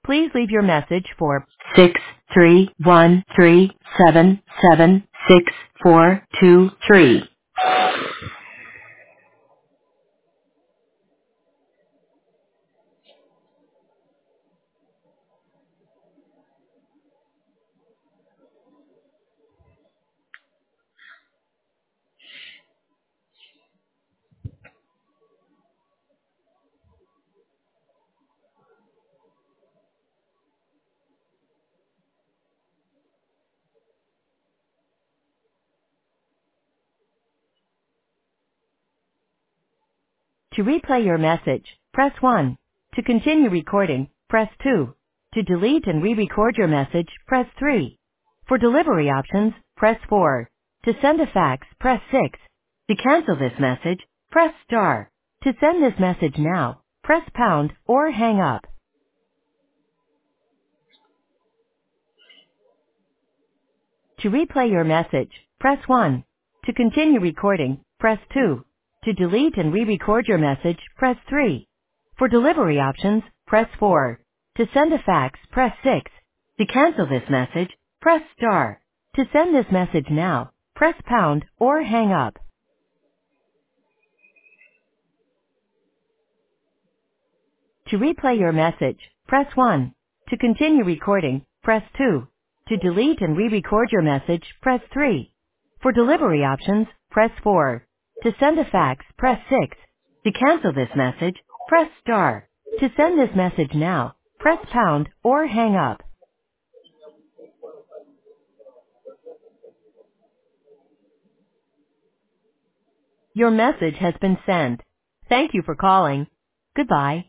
Please leave your message for 63137766423. To replay your message, press 1. To continue recording, press 2. To delete and re-record your message, press 3. For delivery options, press 4. To send a fax, press 6. To cancel this message, press star. To send this message now, press pound or hang up. To replay your message, press 1. To continue recording, press 2. To delete and re-record your message, press 3. For delivery options, press 4. To send a fax, press 6. To cancel this message, press star. To send this message now, press pound or hang up. To replay your message, press 1. To continue recording, press 2. To delete and re-record your message, press 3. For delivery options, press 4. To send a fax, press 6. To cancel this message, press star. To send this message now, press pound or hang up. Your message has been sent. Thank you for calling. Goodbye.